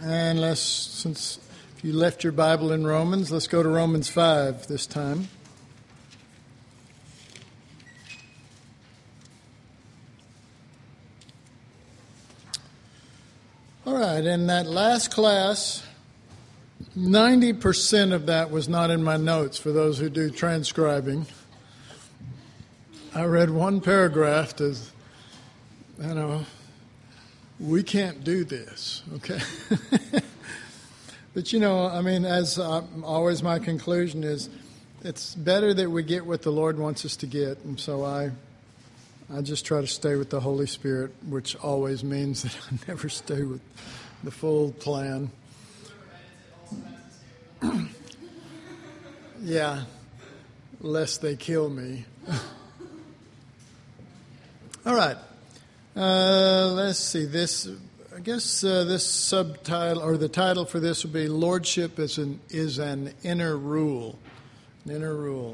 And since if you left your Bible in Romans, let's go to Romans 5 this time. All right, in that last class, 90% of that was not in my notes for those who do transcribing. I read one paragraph as, we can't do this, okay? But, as always my conclusion is, it's better that we get what the Lord wants us to get. And so I just try to stay with the Holy Spirit, which always means that I never stay with the full plan. Yeah, lest they kill me. All right. Let's see. This subtitle or the title for this will be "Lordship is an inner rule." An inner rule.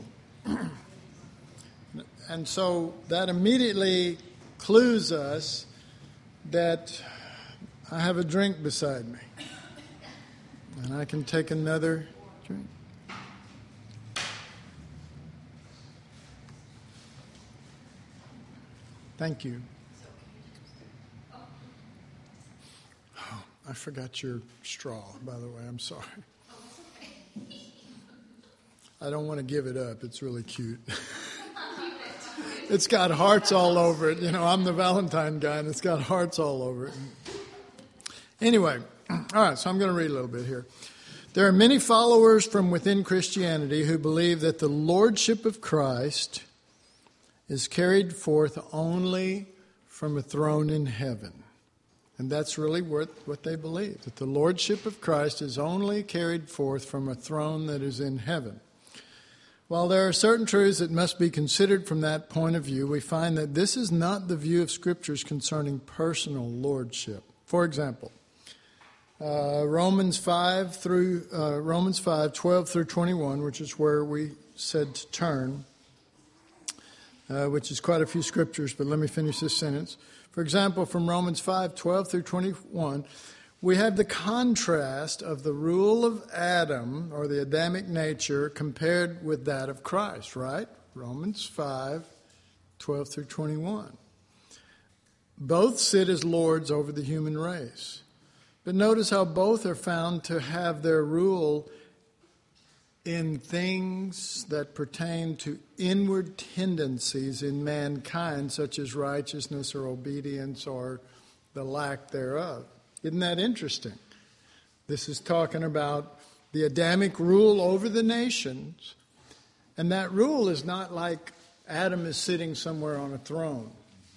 And so that immediately clues us that I have a drink beside me. And I can take another drink. Thank you. Oh, I forgot your straw, by the way. I'm sorry. I don't want to give it up. It's really cute. It's got hearts all over it. I'm the Valentine guy, and it's got hearts all over it. Anyway, all right, so I'm going to read a little bit here. There are many followers from within Christianity who believe that the lordship of Christ is carried forth only from a throne in heaven. And that's really what they believe, that the lordship of Christ is only carried forth from a throne that is in heaven. While there are certain truths that must be considered from that point of view, we find that this is not the view of Scriptures concerning personal lordship. For example, Romans 5, 12 through 21, which is where we said to turn, which is quite a few scriptures, but let me finish this sentence. For example, from Romans 5, 12 through 21, we have the contrast of the rule of Adam, or the Adamic nature, compared with that of Christ, right? Romans 5, 12 through 21. Both sit as lords over the human race. But notice how both are found to have their rule in things that pertain to inward tendencies in mankind, such as righteousness or obedience or the lack thereof. Isn't that interesting? This is talking about the Adamic rule over the nations, and that rule is not like Adam is sitting somewhere on a throne.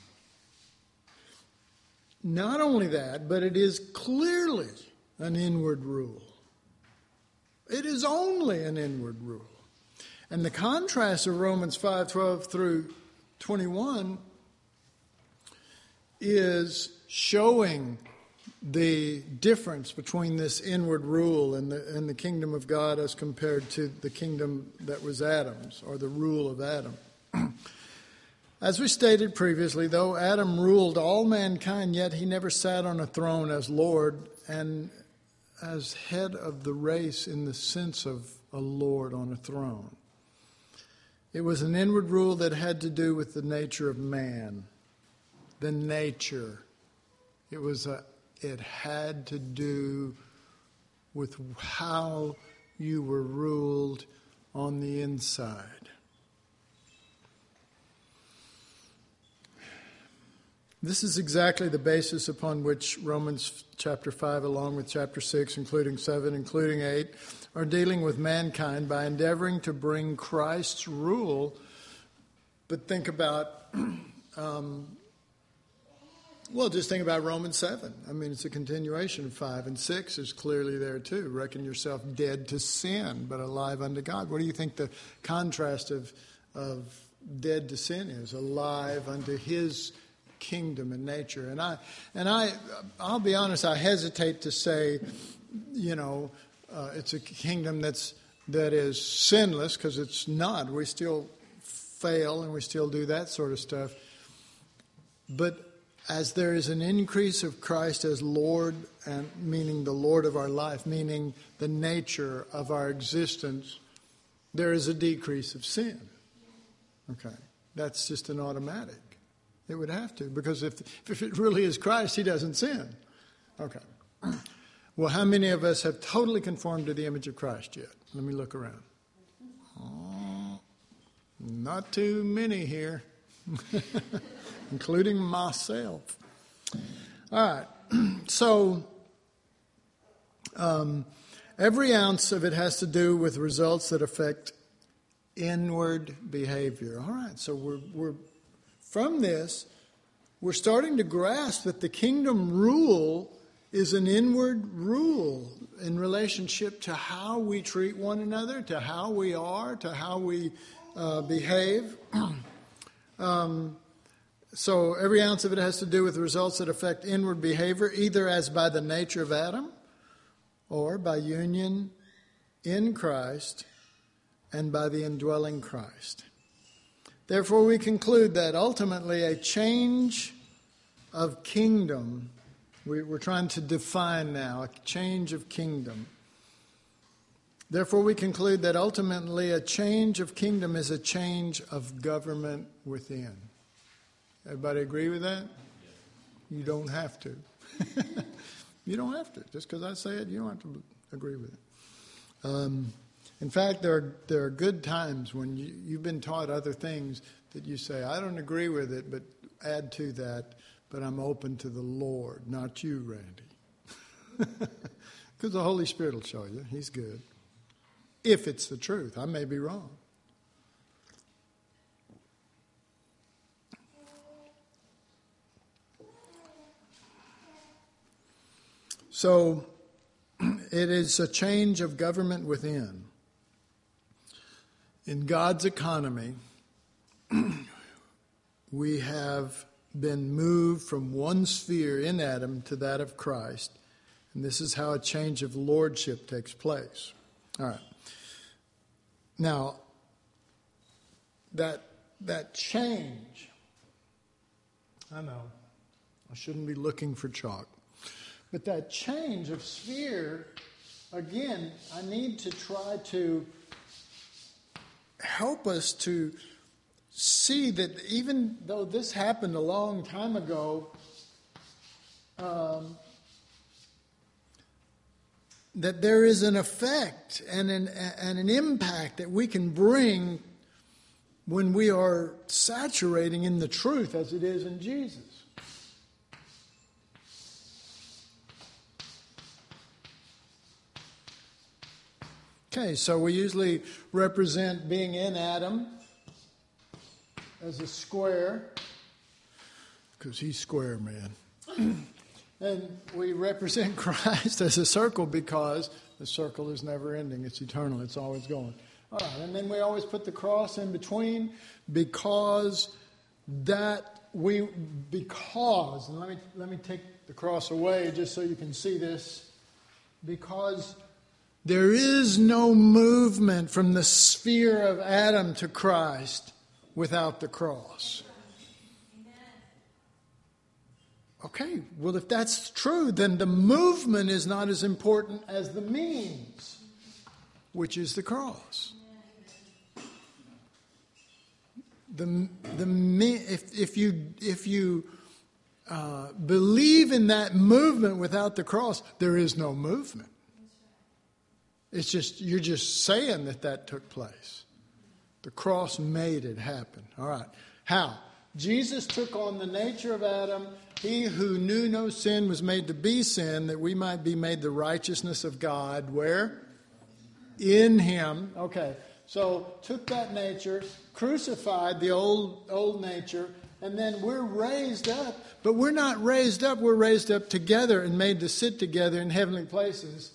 Not only that, but it is clearly an inward rule. It is only an inward rule. And the contrast of Romans 5:12 through 21 is showing the difference between this inward rule and the kingdom of God as compared to the kingdom that was Adam's, or the rule of Adam. As we stated previously, though Adam ruled all mankind, yet he never sat on a throne as Lord and as head of the race in the sense of a Lord on a throne. It was an inward rule that had to do with the nature of man. The nature. It had to do with how you were ruled on the inside. This is exactly the basis upon which Romans chapter 5, along with chapter 6, including 7, including 8, are dealing with mankind by endeavoring to bring Christ's rule. But think about, just think about Romans 7. I mean, it's a continuation of 5, and 6 is clearly there too. Reckon yourself dead to sin, but alive unto God. What do you think the contrast of dead to sin is? Alive unto His kingdom and nature. And I'll be honest, I hesitate to say, it's a kingdom that is sinless, because it's not. We still fail and we still do that sort of stuff. But as there is an increase of Christ as Lord, and meaning the Lord of our life, meaning the nature of our existence, there is a decrease of sin. Okay, that's just an automatic. It would have to, because if it really is Christ, he doesn't sin. Okay. Well, how many of us have totally conformed to the image of Christ yet? Let me look around. Oh, not too many here, including myself. All right. So every ounce of it has to do with results that affect inward behavior. All right. So we're from this, we're starting to grasp that the kingdom rule is an inward rule in relationship to how we treat one another, to how we are, to how we behave. So every ounce of it has to do with results that affect inward behavior, either as by the nature of Adam or by union in Christ and by the indwelling Christ. Therefore, we conclude that ultimately a change of kingdom, we're trying to define now, a change of kingdom. Therefore, we conclude that ultimately a change of kingdom is a change of government within. Everybody agree with that? You don't have to. You don't have to. Just because I say it, you don't have to agree with it. In fact, there are good times when you've been taught other things that you say, I don't agree with it, but add to that, but I'm open to the Lord, not you, Randy. Because the Holy Spirit will show you. He's good. If it's the truth. I may be wrong. So it is a change of government within. In God's economy, we have been moved from one sphere in Adam to that of Christ. And this is how a change of lordship takes place. All right. Now, that change, I know, I shouldn't be looking for chalk. But that change of sphere, again, I need to try to help us to see that even though this happened a long time ago, that there is an effect and an impact that we can bring when we are saturating in the truth as it is in Jesus. Okay, so we usually represent being in Adam as a square, because he's square, man. And we represent Christ as a circle because the circle is never ending. It's eternal. It's always going. All right, and then we always put the cross in between because and let me take the cross away just so you can see this, because there is no movement from the sphere of Adam to Christ without the cross. Okay, well, if that's true, then the movement is not as important as the means, which is the cross. If you believe in that movement without the cross, there is no movement. It's just, you're just saying that took place. The cross made it happen. All right. How? Jesus took on the nature of Adam. He who knew no sin was made to be sin, that we might be made the righteousness of God. Where? In him. Okay. So took that nature, crucified the old nature, and then we're raised up. But we're not raised up. We're raised up together and made to sit together in heavenly places.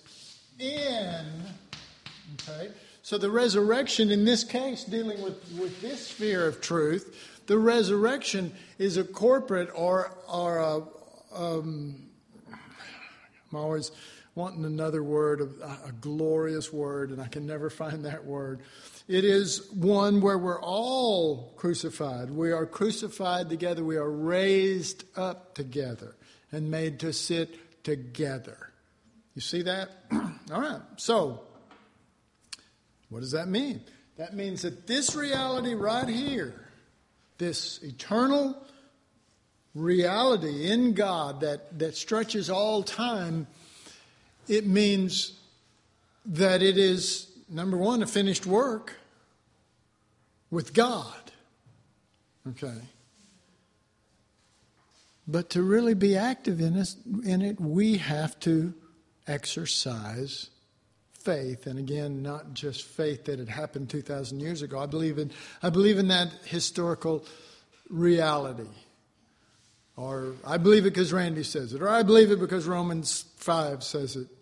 Okay, so the resurrection in this case, dealing with this sphere of truth, the resurrection is a corporate or my I'm always wanting another word, a glorious word, and I can never find that word. It is one where we're all crucified. We are crucified together. We are raised up together and made to sit together. You see that? All right. So, what does that mean? That means that this reality right here, this eternal reality in God that stretches all time, it means that it is, number one, a finished work with God. Okay. But to really be active in it, we have to exercise faith. And again, not just faith that it happened 2,000 years ago. I believe in that historical reality. Or I believe it because Randy says it. Or I believe it because Romans 5 says it.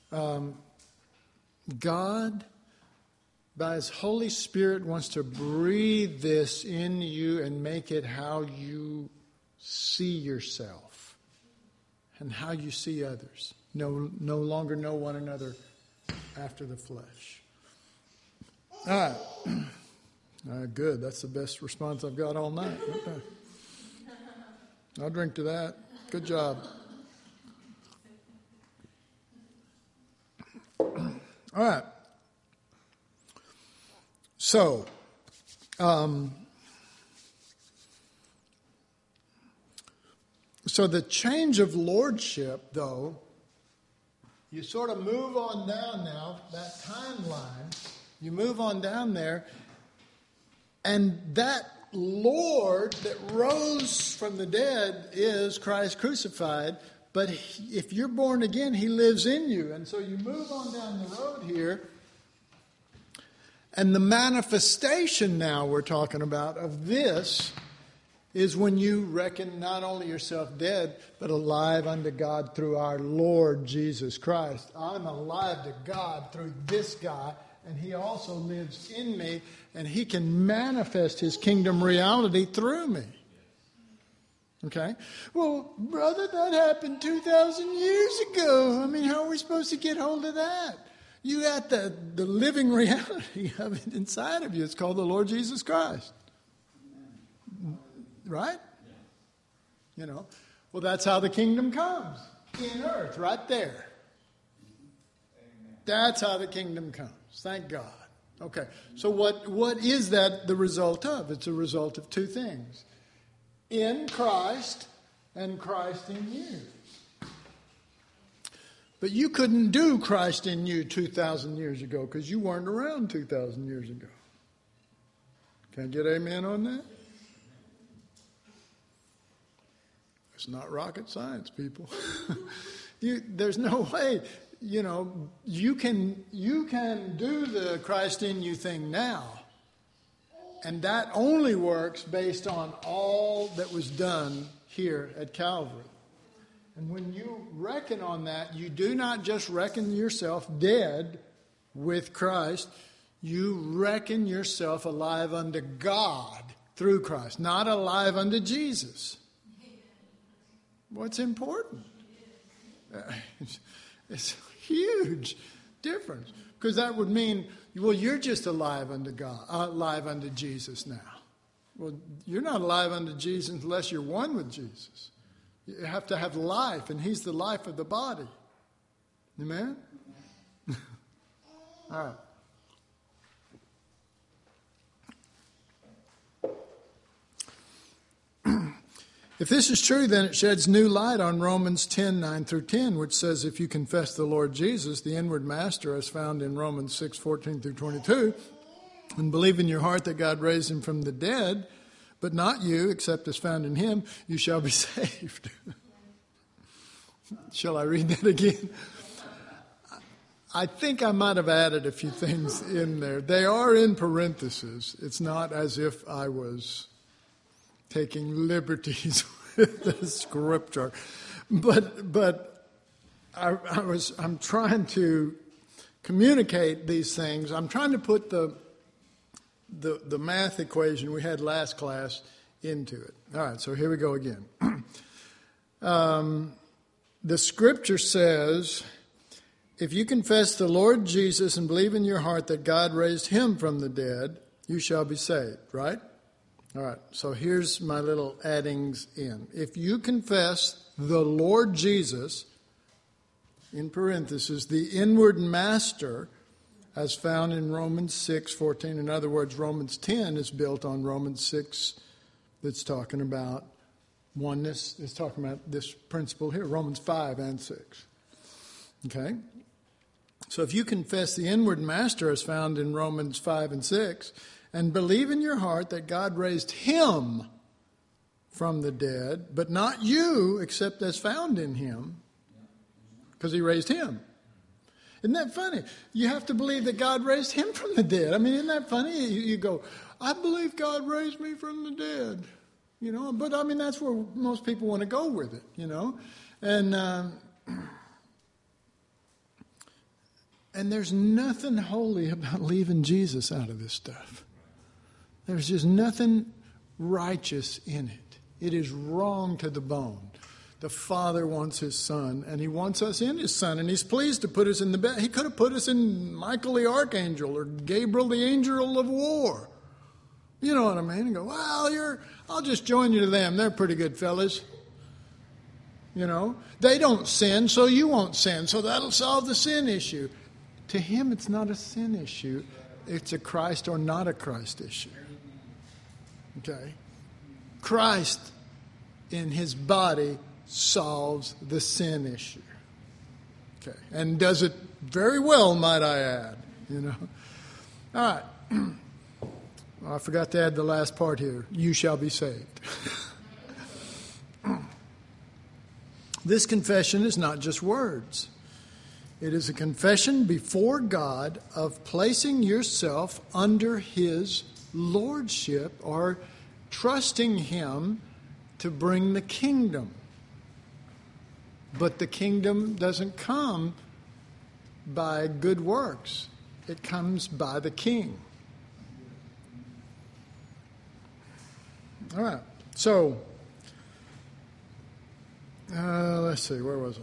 God, by His Holy Spirit, wants to breathe this in you and make it how you see yourself and how you see others. No longer know one another after the flesh. All right. Good. That's the best response I've got all night. Okay. I'll drink to that. Good job. All right. So, the change of lordship, though, you sort of move on down now, that timeline, you move on down there, and that Lord that rose from the dead is Christ crucified, but if you're born again, He lives in you. And so you move on down the road here, and the manifestation now we're talking about of this is when you reckon not only yourself dead, but alive unto God through our Lord Jesus Christ. I'm alive to God through this guy, and He also lives in me, and He can manifest His kingdom reality through me. Okay? Well, brother, that happened 2,000 years ago. I mean, how are we supposed to get hold of that? You got the living reality of it inside of you. It's called the Lord Jesus Christ. Right? You know. Well, that's how the kingdom comes. In earth, right there. That's how the kingdom comes. Thank God. Okay. So what is that the result of? It's a result of two things. In Christ and Christ in you. But you couldn't do Christ in you 2,000 years ago because you weren't around 2,000 years ago. Can I get amen on that? It's not rocket science, people. There's no way, you can do the Christ in you thing now. And that only works based on all that was done here at Calvary. And when you reckon on that, you do not just reckon yourself dead with Christ. You reckon yourself alive unto God through Christ, not alive unto Jesus. What's important? It's a huge difference. Because that would mean, well, you're just alive unto God, alive unto Jesus now. Well, you're not alive unto Jesus unless you're one with Jesus. You have to have life, and He's the life of the body. Amen? All right. If this is true, then it sheds new light on Romans 10:9-10, which says, if you confess the Lord Jesus, the inward master, as found in Romans 6:14-22, and believe in your heart that God raised Him from the dead, but not you, except as found in Him, you shall be saved. Shall I read that again? I think I might have added a few things in there. They are in parentheses. It's not as if I was taking liberties with the scripture, but I'm trying to communicate these things. I'm trying to put the math equation we had last class into it. All right, so here we go again. the scripture says, if you confess the Lord Jesus and believe in your heart that God raised him from the dead, you shall be saved, right? All right, so here's my little addings in. If you confess the Lord Jesus, in parentheses, the inward master, as found in Romans 6:14. In other words, Romans 10 is built on Romans 6 that's talking about oneness. It's talking about this principle here, Romans 5 and 6. Okay? So if you confess the inward master as found in Romans 5 and 6, and believe in your heart that God raised him from the dead, but not you, except as found in him, because he raised him. Isn't that funny? You have to believe that God raised him from the dead. I mean, isn't that funny? You go, I believe God raised me from the dead. You know, but I mean, that's where most people want to go with it, you know. And there's nothing holy about leaving Jesus out of this stuff. There's just nothing righteous in it. It is wrong to the bone. The Father wants his Son, and he wants us in his Son, and he's pleased to put us in the bed. He could have put us in Michael the Archangel or Gabriel the Angel of War. You know what I mean? And go, well, I'll just join you to them. They're pretty good fellas. You know? They don't sin, so you won't sin, so that'll solve the sin issue. To him, it's not a sin issue. It's a Christ or not a Christ issue. Okay? Christ in his body solves the sin issue. Okay. And does it very well, might I add. You know. All right. Well, I forgot to add the last part here. You shall be saved. This confession is not just words. It is a confession before God of placing yourself under his lordship or trusting him to bring the kingdom. But the kingdom doesn't come by good works. It comes by the king. All right. So, let's see. Where was I?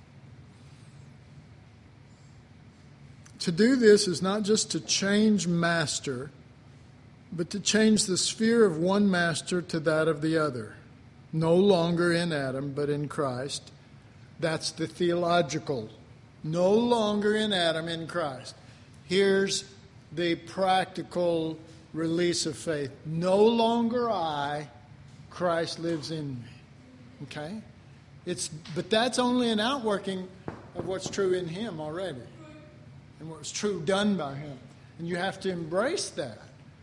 To do this is not just to change master, but to change the sphere of one master to that of the other. No longer in Adam, but in Christ. That's the theological. No longer in Adam, in Christ. Here's the practical release of faith. No longer I, Christ lives in me. Okay? But that's only an outworking of what's true in him already. And what's true done by him. And you have to embrace that.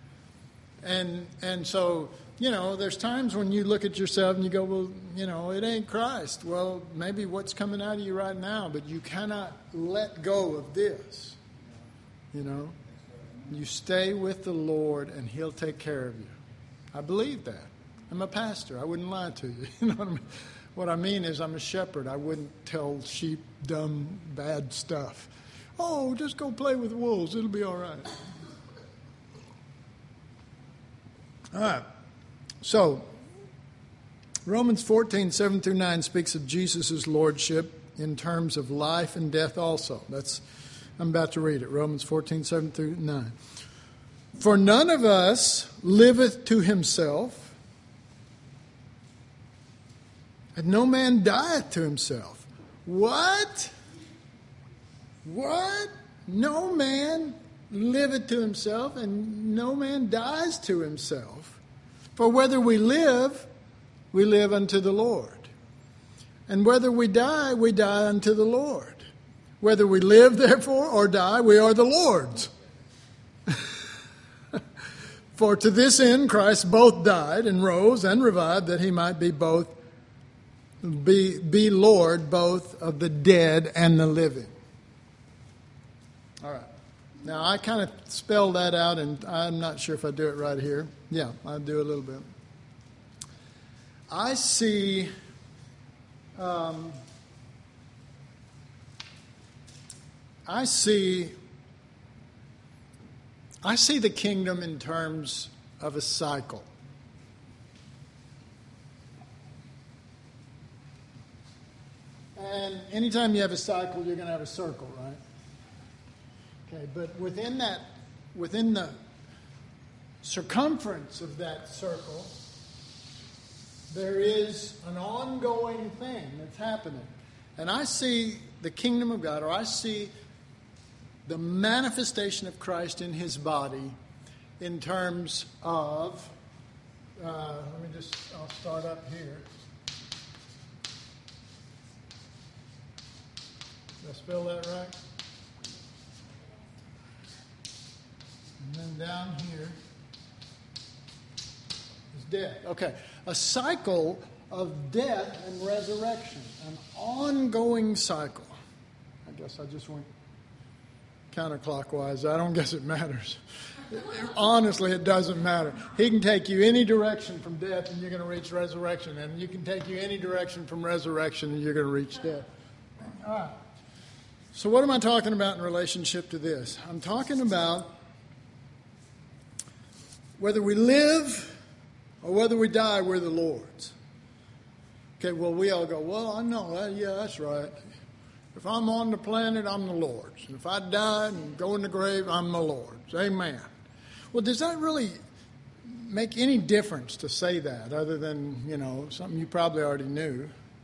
And so, you know, there's times when you look at yourself and you go, well, you know, it ain't Christ. Well, maybe what's coming out of you right now, but you cannot let go of this. You know, you stay with the Lord and he'll take care of you. I believe that. I'm a pastor. I wouldn't lie to you. You know what I mean? What I mean is I'm a shepherd. I wouldn't tell sheep dumb, bad stuff. Oh, just go play with wolves. It'll be all right. All right. So, Romans 14, 7 through 9 speaks of Jesus' lordship in terms of life and death also. I'm about to read it. Romans 14, 7 through 9. For none of us liveth to himself, and no man dieth to himself. What? What? No man liveth to himself, and no man dies to himself. For whether we live unto the Lord. And whether we die unto the Lord. Whether we live, therefore, or die, we are the Lord's. For to this end Christ both died and rose and revived, that he might be Lord both of the dead and the living. All right. Now, I kind of spelled that out, and I'm not sure if I do it right here. Yeah, I'll do a little bit. I see the kingdom in terms of a cycle. then anytime you have a cycle, you're going to have a circle, right? Okay, but within the circumference of that circle, there is an ongoing thing that's happening. And I see the kingdom of God, or I see the manifestation of Christ in his body in terms of, I'll start up here. Did I spell that right? And then down here is death. Okay, a cycle of death and resurrection, an ongoing cycle. I guess I just went counterclockwise. I don't guess it matters. Honestly, it doesn't matter. He can take you any direction from death and you're going to reach resurrection. And you can take you any direction from resurrection and you're going to reach death. All right. So what am I talking about in relationship to this? I'm talking about whether we live or whether we die, we're the Lord's. Okay, well, we all go, well, I know, yeah, that's right. If I'm on the planet, I'm the Lord's. And if I die and go in the grave, I'm the Lord's. Amen. Well, does that really make any difference to say that other than, something you probably already knew,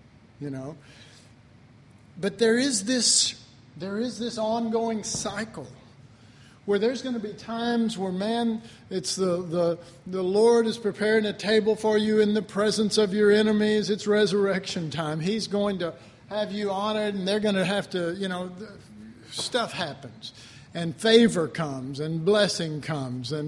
But there is this ongoing cycle where there's going to be times where, man, it's the Lord is preparing a table for you in the presence of your enemies. It's resurrection time. He's going to have you honored, and they're going to have to, stuff happens. And favor comes, and blessing comes. And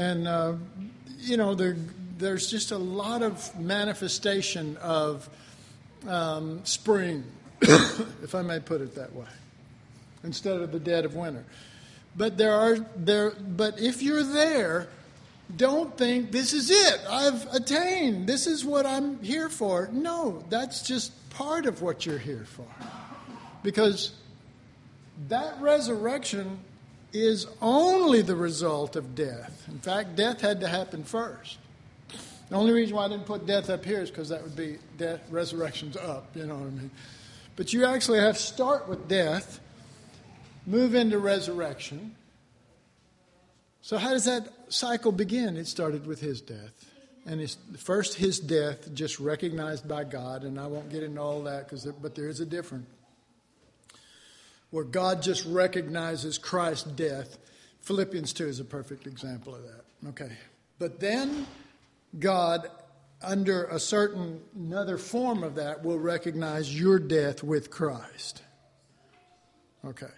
there's just a lot of manifestation of spring, if I may put it that way, instead of the dead of winter. But but if you're there, don't think this is it. I've attained. This is what I'm here for. No, that's just part of what you're here for. Because that resurrection is only the result of death. In fact, death had to happen first. The only reason why I didn't put death up here is because that would be death, resurrection's up, you know what I mean? But you actually have to start with death, move into resurrection. So how does that cycle begin? It started with his death. And it's first his death, just recognized by God, and I won't get into all that, but there is a difference. Where God just recognizes Christ's death. Philippians 2 is a perfect example of that. Okay. But then God, under another form of that, will recognize your death with Christ. Okay.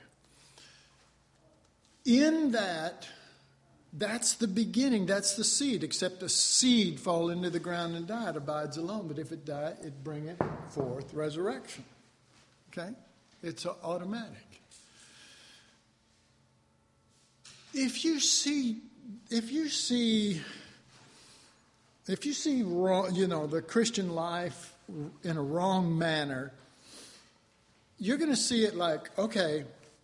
In that's the beginning, that's the seed, except a seed fall into the ground and die, it abides alone. But if it die, it bringeth forth resurrection. Okay? It's automatic. If you see wrong, the Christian life in a wrong manner, you're going to see it like, okay,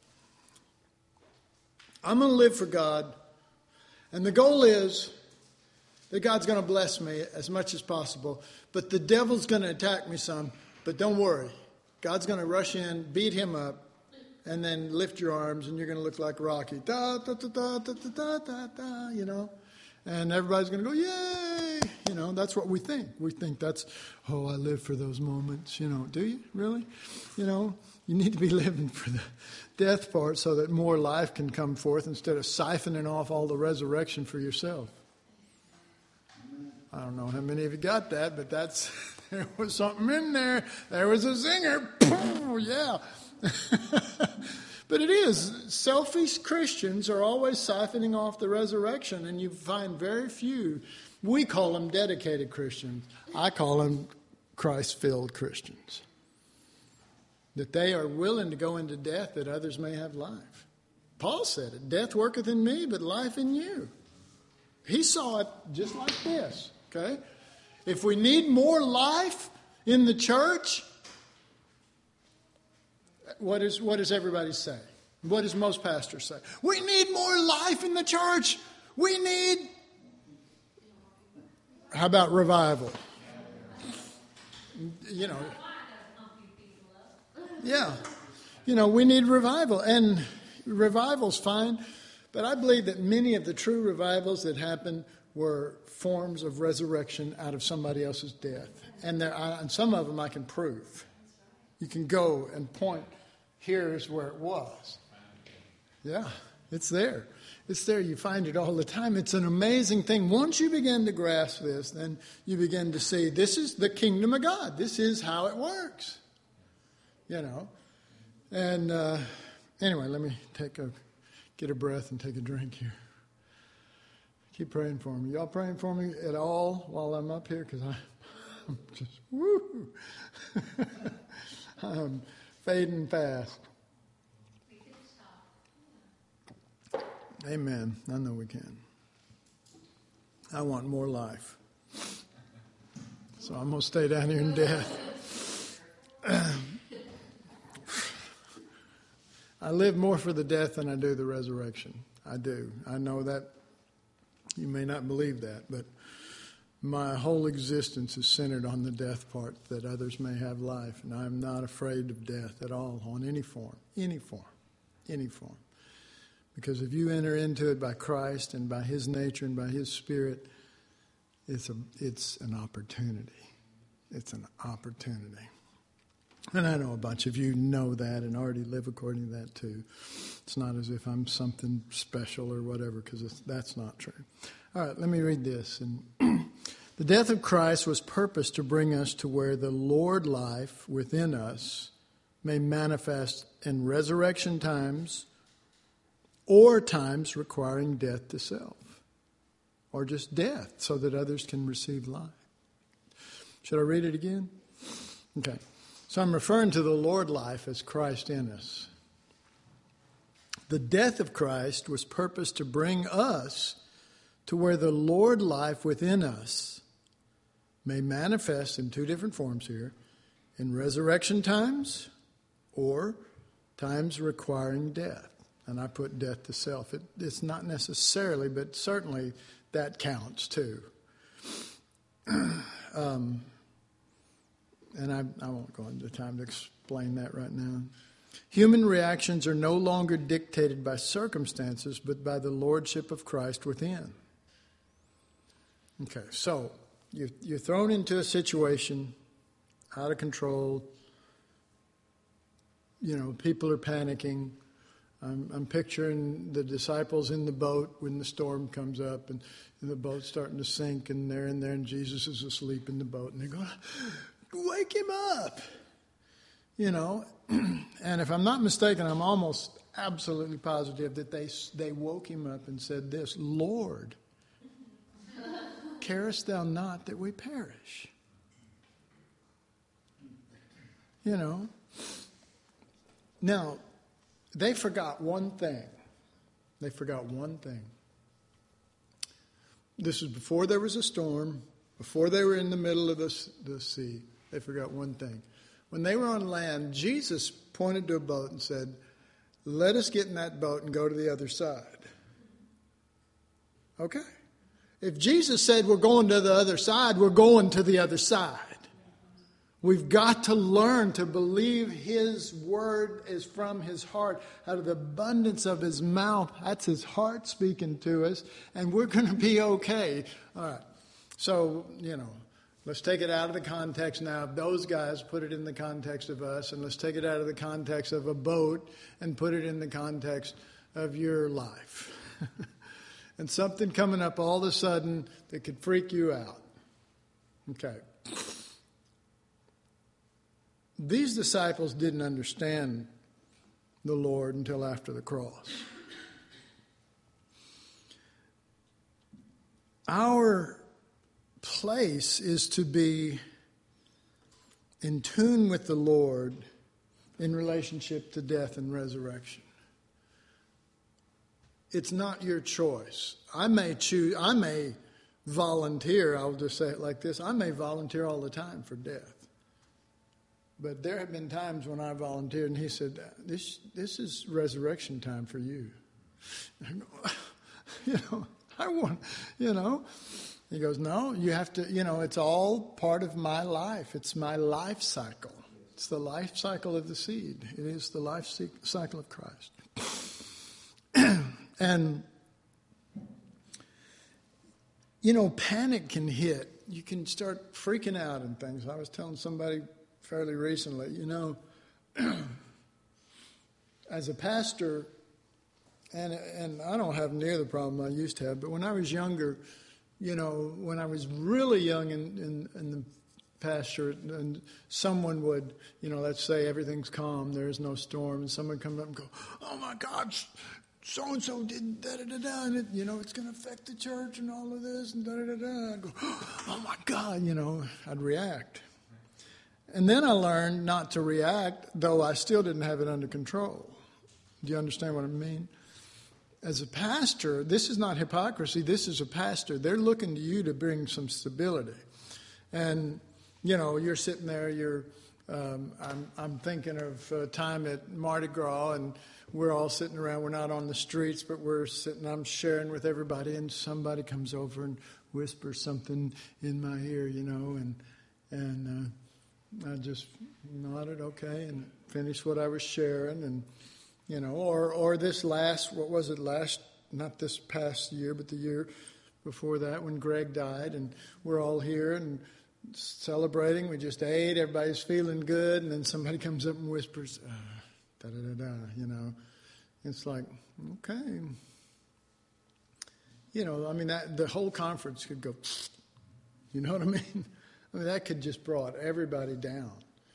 I'm going to live for God, and the goal is that God's going to bless me as much as possible, but the devil's going to attack me some, but don't worry. God's going to rush in, beat him up, and then lift your arms, and you're going to look like Rocky. Da, da, da, da, da, da, da, da, And everybody's going to go, yay! That's what we think. We think that's, I live for those moments. Do you? Really? You need to be living for the death part so that more life can come forth instead of siphoning off all the resurrection for yourself. I don't know how many of you got that, but there was something in there. There was a zinger. Yeah. But it is. Selfish Christians are always siphoning off the resurrection, and you find very few. We call them dedicated Christians. I call them Christ-filled Christians. That they are willing to go into death that others may have life. Paul said it. Death worketh in me, but life in you. He saw it just like this. Okay? If we need more life in the church, what does everybody say? What does most pastors say? We need more life in the church. We need... How about revival? Yeah. We need revival. And revival's fine. But I believe that many of the true revivals that happened were forms of resurrection out of somebody else's death. And some of them I can prove. You can go and point, here's where it was. Yeah, it's there. It's there. You find it all the time. It's an amazing thing. Once you begin to grasp this, then you begin to see this is the kingdom of God. This is how it works. And anyway, let me get a breath and take a drink here. Keep praying for me. Y'all praying for me at all while I'm up here? Because I'm just, woo. I'm fading fast. Amen. I know we can. I want more life. So I'm going to stay down here in death. I live more for the death than I do the resurrection. I do. I know that. You may not believe that, but my whole existence is centered on the death part, that others may have life. And I'm not afraid of death at all, on any form. Because if you enter into it by Christ and by His nature and by His Spirit, it's an opportunity. It's an opportunity. And I know a bunch of you know that and already live according to that too. It's not as if I'm something special or whatever, because that's not true. All right, let me read this. And the death of Christ was purposed to bring us to where the Lord life within us may manifest in resurrection times, or times requiring death to self, or just death so that others can receive life. Should I read it again? Okay. So I'm referring to the Lord life as Christ in us. The death of Christ was purposed to bring us to where the Lord life within us may manifest in two different forms here, in resurrection times or times requiring death. And I put death to self. It's not necessarily, but certainly that counts too. And I won't go into time to explain that right now. Human reactions are no longer dictated by circumstances, but by the lordship of Christ within. Okay, so you're thrown into a situation out of control. People are panicking. I'm picturing the disciples in the boat when the storm comes up and the boat's starting to sink, and they're in there and Jesus is asleep in the boat, and they're going, wake him up. And if I'm not mistaken, I'm almost absolutely positive that they woke him up and said this, Lord, carest thou not that we perish? Now, they forgot one thing. This was before there was a storm, before they were in the middle of the sea. They forgot one thing. When they were on land, Jesus pointed to a boat and said, let us get in that boat and go to the other side. Okay? If Jesus said we're going to the other side, we're going to the other side. We've got to learn to believe His word is from His heart. Out of the abundance of His mouth, that's His heart speaking to us, and we're going to be okay. All right. So, let's take it out of the context now of those guys, put it in the context of us, and let's take it out of the context of a boat and put it in the context of your life. And something coming up all of a sudden that could freak you out. Okay. These disciples didn't understand the Lord until after the cross. Our place is to be in tune with the Lord in relationship to death and resurrection. It's not your choice. I may volunteer, I'll just say it like this, I may volunteer all the time for death. But there have been times when I volunteered and he said, this is resurrection time for you. I want, He goes, no, you have to, it's all part of my life. It's my life cycle. It's the life cycle of the seed. It is the life cycle of Christ. And, panic can hit. You can start freaking out and things. I was telling somebody fairly recently, as a pastor, and I don't have near the problem I used to have, but when I was younger, when I was really young in the pasture, and someone would, let's say everything's calm, there's no storm, and someone comes up and go, "Oh my God, so-and-so did da-da-da-da, and it's going to affect the church and all of this, and da-da-da-da." I'd go, "Oh my God," I'd react. And then I learned not to react, though I still didn't have it under control. Do you understand what I mean? As a pastor, this is not hypocrisy. This is a pastor. They're looking to you to bring some stability. And, you're sitting there, I'm thinking of a time at Mardi Gras, and we're all sitting around. We're not on the streets, but we're sitting, I'm sharing with everybody, and somebody comes over and whispers something in my ear, and I just nodded, okay, and finished what I was sharing, and, or this not this past year, but the year before that when Greg died, and we're all here and celebrating. We just ate, everybody's feeling good, and then somebody comes up and whispers, da-da-da-da, It's like, okay. The whole conference could go, you know what I mean? That could just brought everybody down.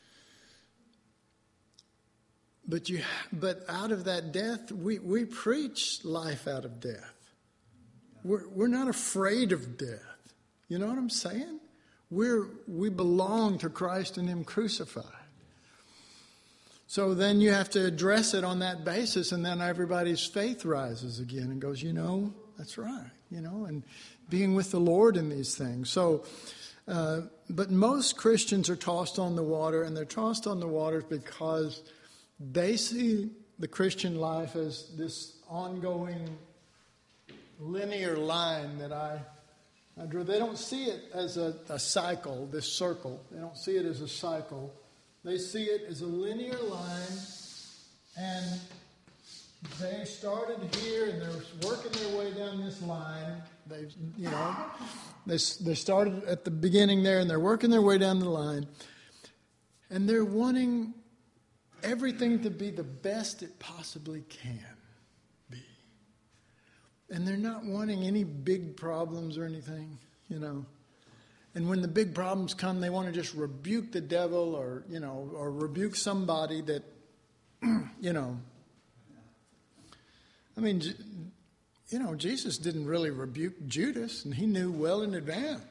But out of that death, we preach life out of death. We're not afraid of death. You know what I'm saying? We belong to Christ and Him crucified. So then you have to address it on that basis, and then everybody's faith rises again and goes, that's right, and being with the Lord in these things. So, but most Christians are tossed on the water, and they're tossed on the water because they see the Christian life as this ongoing linear line that I drew. They don't see it as a cycle, this circle. They don't see it as a cycle. They see it as a linear line, and they started here, and they're working their way down this line. They started at the beginning there, and they're working their way down the line, and they're wanting everything to be the best it possibly can be. And they're not wanting any big problems or anything, And when the big problems come, they want to just rebuke the devil or rebuke somebody that, Jesus didn't really rebuke Judas, and He knew well in advance,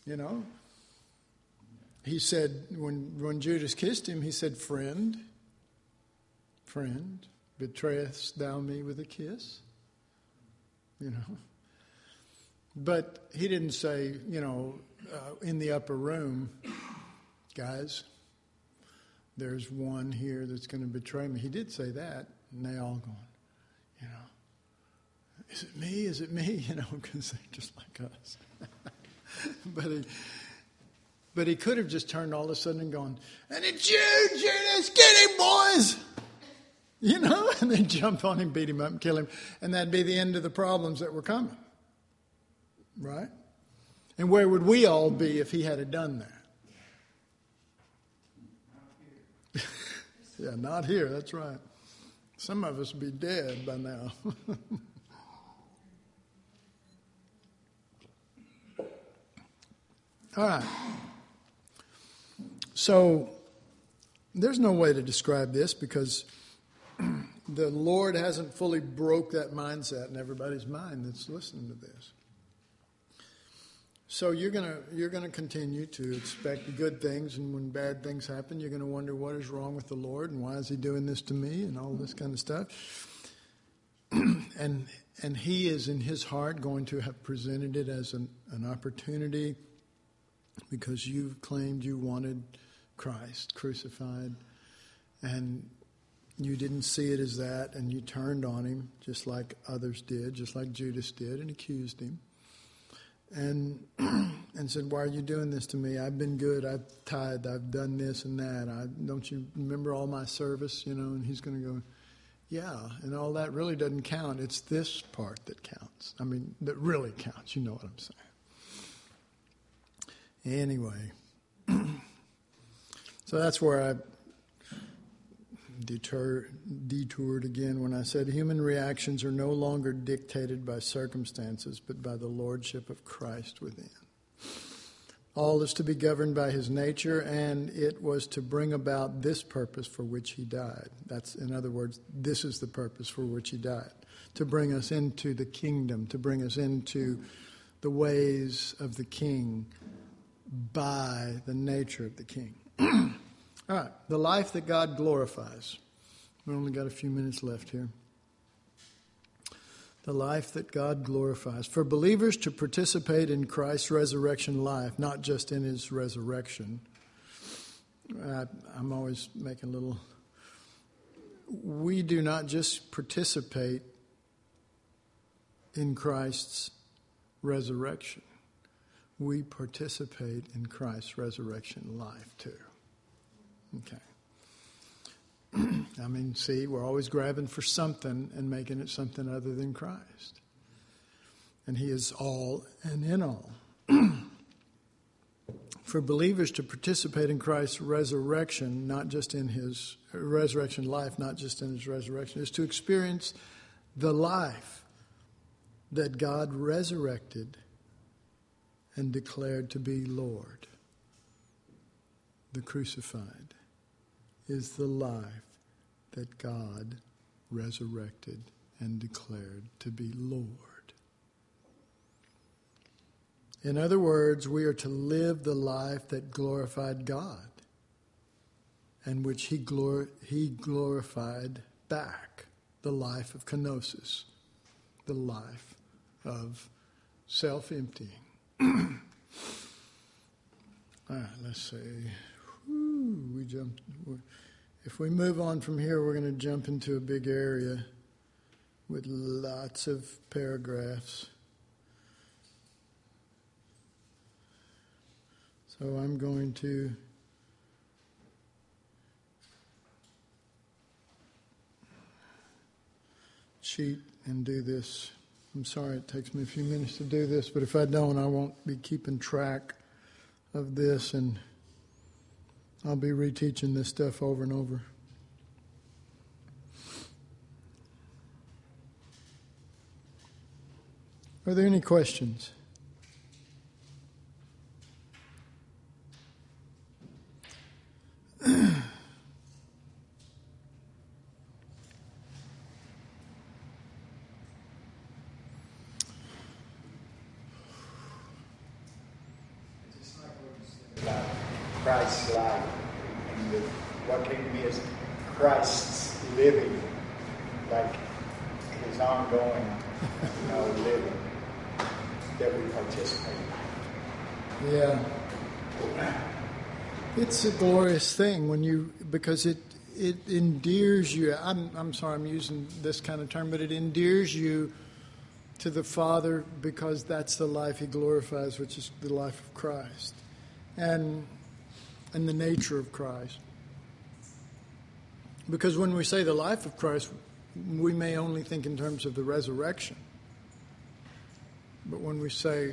He said, when Judas kissed Him, He said, friend, betrayest thou me with a kiss? But He didn't say, in the upper room, guys, there's one here that's going to betray me. He did say that, and they all going, is it me? Is it me? Because they're just like us. But he could have just turned all of a sudden and gone, and it's you, Judas, get him, boys! And then jump on him, beat him up, and kill him. And that'd be the end of the problems that were coming. Right? And where would we all be if he had done that? Yeah, not here, that's right. Some of us would be dead by now. All right. So there's no way to describe this because the Lord hasn't fully broke that mindset in everybody's mind that's listening to this. So you're gonna continue to expect good things, and when bad things happen, you're gonna wonder what is wrong with the Lord and why is He doing this to me and all this kind of stuff. and He is in His heart going to have presented it as an opportunity because you claimed you wanted Christ crucified, and you didn't see it as that, and you turned on Him just like others did, just like Judas did, and accused Him. and and said, "Why are you doing this to me? I've been good. I've tithed. I've done this and that. Don't you remember all my service?" And he's going to go, "Yeah," and all that really doesn't count. It's this part that counts. I mean, that really counts. You know what I'm saying. Anyway, so that's where I detoured again when I said human reactions are no longer dictated by circumstances, but by the lordship of Christ within. All is to be governed by his nature, and it was to bring about this purpose for which he died. That's, in other words, this is the purpose for which he died. To bring us into the kingdom, to bring us into the ways of the king by the nature of the king. All right, the life that God glorifies. We've only got a few minutes left here. The life that God glorifies. For believers to participate in Christ's resurrection life, not just in his resurrection. I'm always making a little... We do not just participate in Christ's resurrection. We participate in Christ's resurrection life too. Okay. I mean, see, we're always grabbing for something and making it something other than Christ. And he is all and in all. For believers to participate in Christ's resurrection, not just in his resurrection life, not just in his resurrection, is to experience the life that God resurrected and declared to be Lord. The crucified is the life that God resurrected and declared to be Lord. In other words, we are to live the life that glorified God and which he glorified back, the life of kenosis, the life of self-emptying. All right, let's see. We jumped. If we move on from here, we're going to jump into a big area with lots of paragraphs. So I'm going to cheat and do this. I'm sorry it takes me a few minutes to do this, but if I don't, I won't be keeping track of this, and I'll be reteaching this stuff over and over. Are there any questions? Christ's life and what came to me is Christ's living, like his ongoing, living that we participate in. Yeah, it's a glorious thing because it endears you. I'm sorry, I'm using this kind of term, but it endears you to the Father because that's the life he glorifies, which is the life of Christ. And the nature of Christ. Because when we say the life of Christ, we may only think in terms of the resurrection. But when we say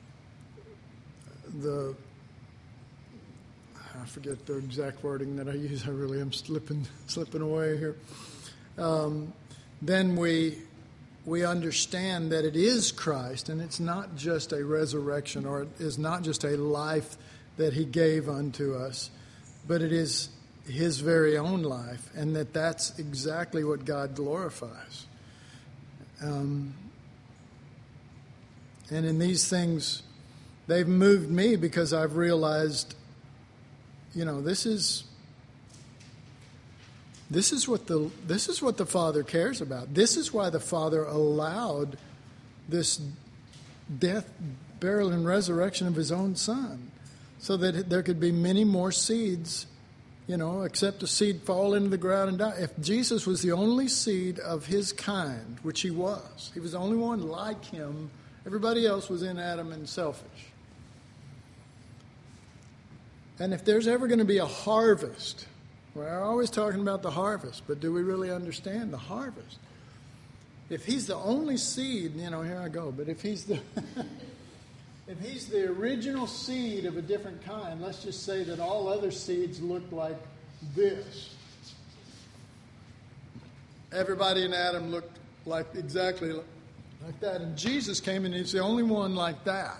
I forget the exact wording that I use, I really am slipping away here. Then we understand that it is Christ, and it's not just a resurrection, or it is not just a life that he gave unto us, but it is his very own life, and that's exactly what God glorifies. And in these things, they've moved me because I've realized, this is what the Father cares about. This is why the Father allowed this death, burial, and resurrection of his own Son, so that there could be many more seeds, except a seed fall into the ground and die. If Jesus was the only seed of his kind, which he was the only one like him Everybody else was in Adam and selfish. And if there's ever going to be a harvest, we're always talking about the harvest, but do we really understand the harvest? If he's the only seed, here I go, but if he's the if he's the original seed of a different kind, let's just say that all other seeds look like this. Everybody in Adam looked like exactly like that, and Jesus came and he's the only one like that.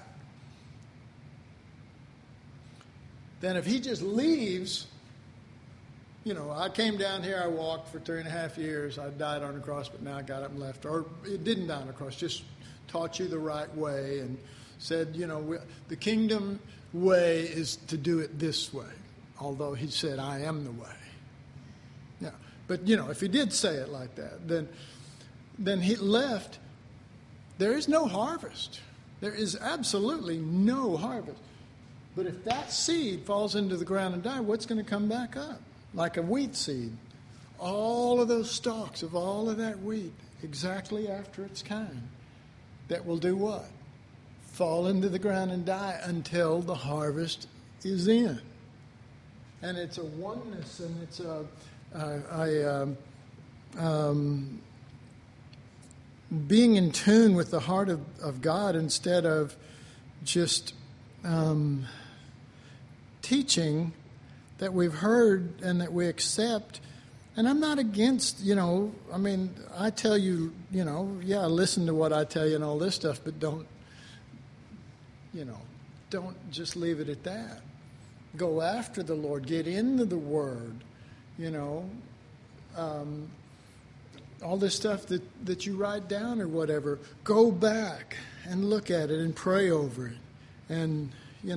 Then if he just leaves, I came down here, I walked for 3.5 years, I died on the cross, but now I got up and left. Or it didn't die on the cross, just taught you the right way and said, the kingdom way is to do it this way. Although he said, I am the way. Yeah. But, if he did say it like that, then he left. There is no harvest. There is absolutely no harvest. But if that seed falls into the ground and dies, what's going to come back up? Like a wheat seed. All of those stalks of all of that wheat, exactly after its kind, that will do what? Fall into the ground and die until the harvest is in. And it's a oneness, and it's being in tune with the heart of God instead of just teaching that we've heard and that we accept. And I'm not against, I tell you, listen to what I tell you and all this stuff, but don't just leave it at that. Go after the Lord. Get into the Word. All this stuff that you write down or whatever, go back and look at it and pray over it. And,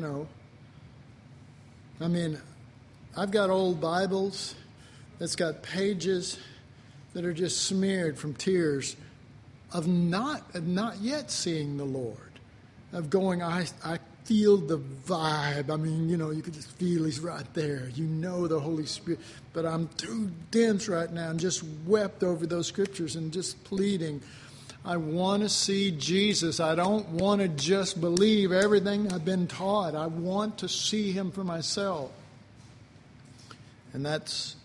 I've got old Bibles that's got pages that are just smeared from tears of not yet seeing the Lord, of going, I feel the vibe. You can just feel He's right there. The Holy Spirit. But I'm too dense right now. I'm just wept over those scriptures and just pleading. I want to see Jesus. I don't want to just believe everything I've been taught. I want to see Him for myself. And that's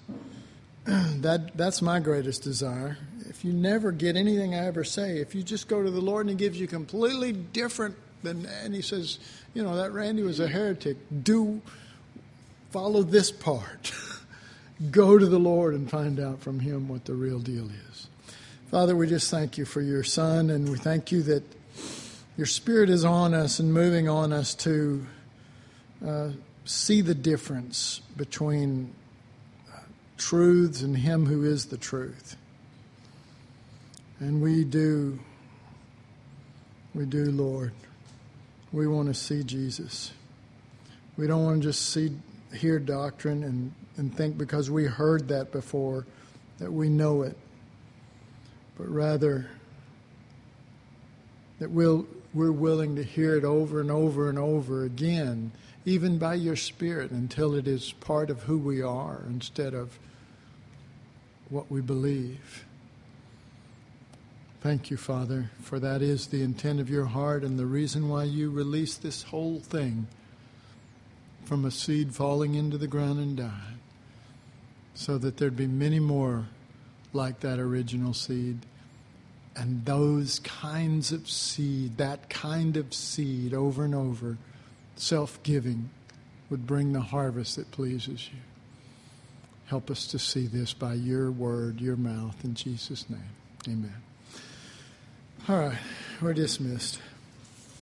my greatest desire. If you never get anything I ever say, if you just go to the Lord and He gives you completely different and He says, that Randy was a heretic. Follow this part. Go to the Lord and find out from Him what the real deal is. Father, we just thank You for Your Son, and we thank You that Your Spirit is on us and moving on us to see the difference between truths and Him who is the truth. And we do, Lord. We want to see Jesus. We don't want to just hear doctrine and think because we heard that before that we know it, but rather that we're willing to hear it over and over and over again, even by Your Spirit, until it is part of who we are instead of what we believe. Thank You, Father, for that is the intent of Your heart and the reason why You released this whole thing from a seed falling into the ground and dying, so that there'd be many more like that original seed. And those kinds of seed, that kind of seed over and over, self-giving, would bring the harvest that pleases You. Help us to see this by Your word, Your mouth, in Jesus' name. Amen. All right, we're dismissed.